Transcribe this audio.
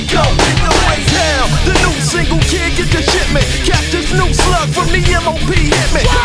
go. The raise hell, the new single kid get the shipment. Catch this new slug from the MOP hit me.